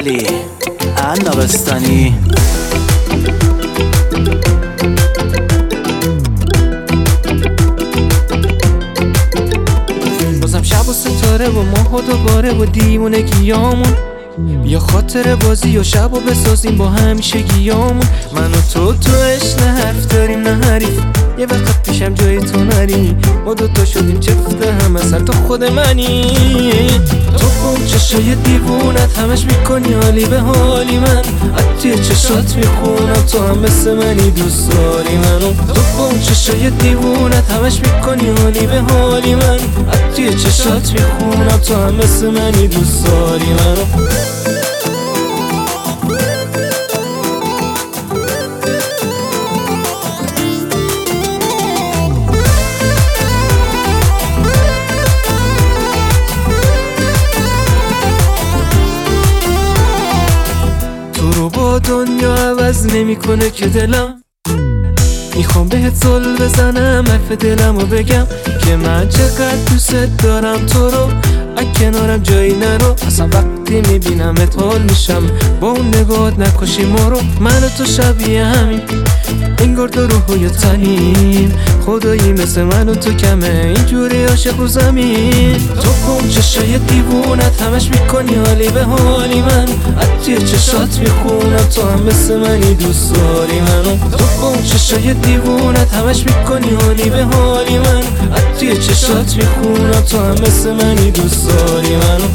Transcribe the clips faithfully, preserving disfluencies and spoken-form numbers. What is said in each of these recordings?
مشعلی نابستانی. بازم شب و ستاره و ماه و دوباره و دیوونه گیامون، بیا خاطر بازی و شب و بسازیم با همیشه گیامون. من و تو تو عشق نه حرف داریم نه حریف، یه وقت پیشم جای تو نری، ما دوتا شدیم چفته هم اصلا تو خود منی. تو با اون چشای دیوونت همش میکنی حالی به حالی، من از توی چشات میخونم تو هم مثل منی دوست داری منو. تو با اون چشای دیوونت همش میکنی حالی به حالی، من از توی چشات میخونم تو هم مثل منی دوست داری منو. دنیا عوض نمیکنه که دلم، میخوام بهت زل بزنم حرف دلم و بگم که من چقدر دوست دارم تو رو، از کنارم جایی نرو. اصلا وقتی میبینمت حال میشم، با اون نگاهت نکشی ما رو. من و تو شبیه همین، انگار دو روح و تنیم، خدایی مثل من و تو کمه اینجوری عاشق رو زمین. تو با اون چشای دیوونت همش میکنی حالی به حالی، من از توی چشات میخونم تو هم مثل منی دوست داری منو. تو با اون چشای دیوونت همش میکنی حالی به حالی، من از توی چشات میخونم تو هم مثل منی دوست داری منو.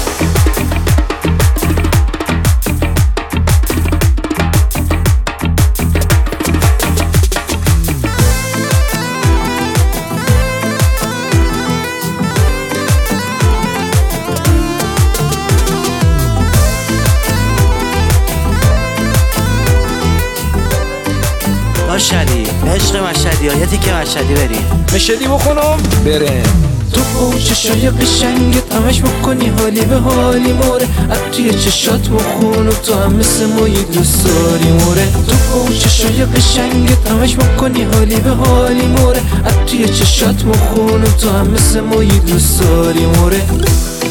مشعلی عشق مشهدی ها، یه تیکه مشهدی بریم مشهدی بخونم بریم. تو با چشای قشنگت همش بکنی حالی به حالی موره، از توی چشات بخونم تو هم مثل مایی دوست داری موره. تو با چشای قشنگت همش بکنی حالی به حالی موره، از توی چشات بخونم تو هم مثل مایی دوست داری موره.